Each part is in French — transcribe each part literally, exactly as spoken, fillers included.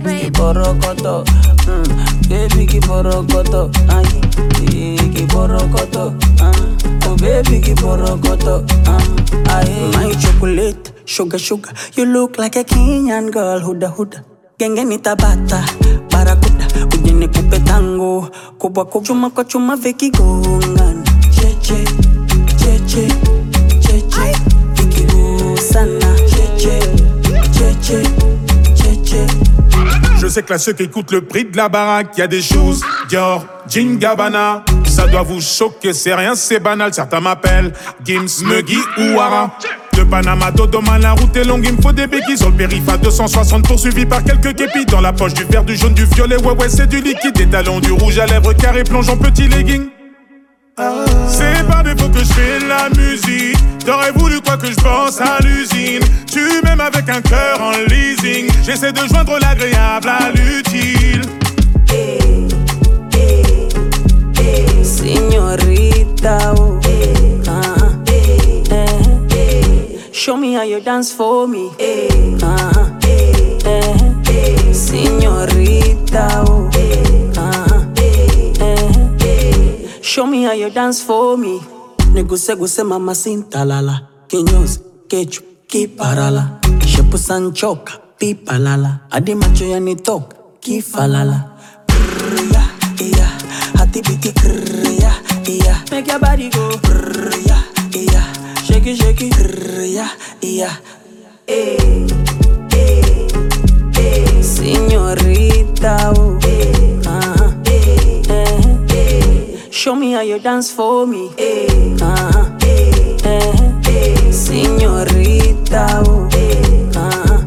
baby. Kiborokoto, mm, baby kiborokoto, ay, kiborokoto, ah, oh baby kiborokoto, ah, ay. My chocolate, sugar sugar, you look like a Kenyan girl, huda huda. Genge nitabata, barakuda, ujine kupe tango, kubwa kubwa, chuma kwa chuma veki gongan. Cheche, cheche, cheche, veki sana. Cheche, cheche, cheche. Je sais que là ceux qui écoutent le prix de la baraque, y a des choses Dior, Jean Gabbana. Ça doit vous choquer, c'est rien, c'est banal. Certains m'appellent Gims, Muggy ou Wara. De Panama, Dodoma, la route est longue, il me faut des béquilles. Sur le périph' à deux cent soixante poursuivi par quelques képis. Dans la poche du vert, du jaune, du violet, ouais ouais c'est du liquide. Des talons, du rouge à lèvres, carré, plonge en petit legging. C'est par défaut que je fais de la musique. T'aurais voulu quoi que je pense à l'usine. Tu m'aimes avec un cœur en leasing. J'essaie de joindre l'agréable à l'utile. Hey, hey, hey, Signorita, oh, hey, uh, hey, hey, show me how you dance for me. Hey, uh, hey, hey, Signorita, oh, hey, uh, hey, show me how you dance for me. Neguse guse mama sintalala, kinyozi, kechu, kiparala. Shepu sanchoka, pipalala. Adi macho yanitoka, kifalala. Krrya, iya, hati biti krrya, iya. Make your body go krrya, iya. Shake it, shake it, krrya, iya. Hey, hey, hey, Signorita, oh, hey, uh, hey, hey, show me how you dance for me. Hey, uh, hey, hey, Signorita, oh, hey, uh,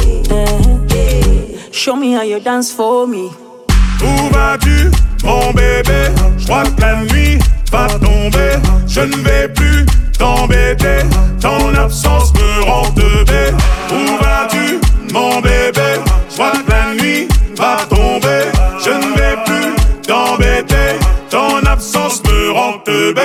hey, show me how you dance for me. Où vas-tu, mon bébé? J'crois que la nuit va tomber. Je ne vais plus t'embêter. Ton absence me rend teubé. Où vas-tu, mon bébé? J'crois que la nuit va tomber. Je ne vais plus t'embêter. Ton absence me rend teubé.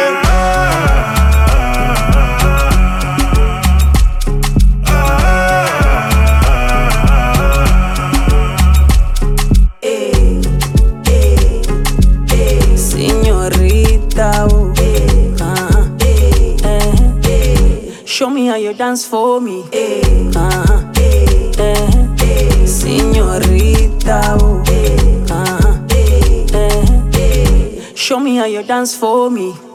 Oh, hey, uh, hey, hey, show me how you dance for me. Hey, uh, hey, hey, Signorita, oh, hey, uh, hey, show me how you dance for me.